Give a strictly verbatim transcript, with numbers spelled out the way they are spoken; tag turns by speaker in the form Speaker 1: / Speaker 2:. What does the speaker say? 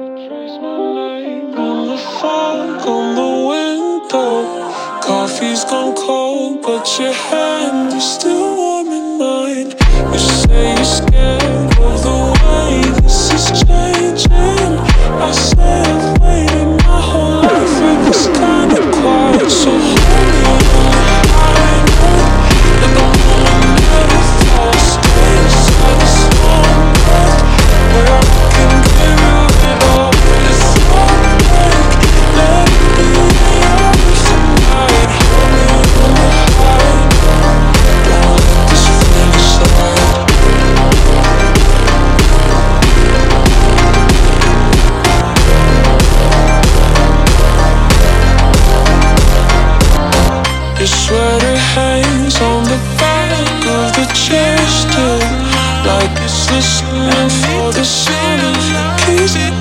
Speaker 1: Trace my name in the fog on the window. Coffee's gone cold, but your hand is still warm in mine. You say you're scared of the way this is changing. I say I've waited my whole life for this kind of quiet. So hold me on the high note, and the moment never falls. Stay inside this long breath, where I can give you it all. It's all like, let it be yours tonight. Hold me on the high note, don't let this feeling slide. Your sweater hangs on the back of the chair still, like it's listening for the sound of your keys.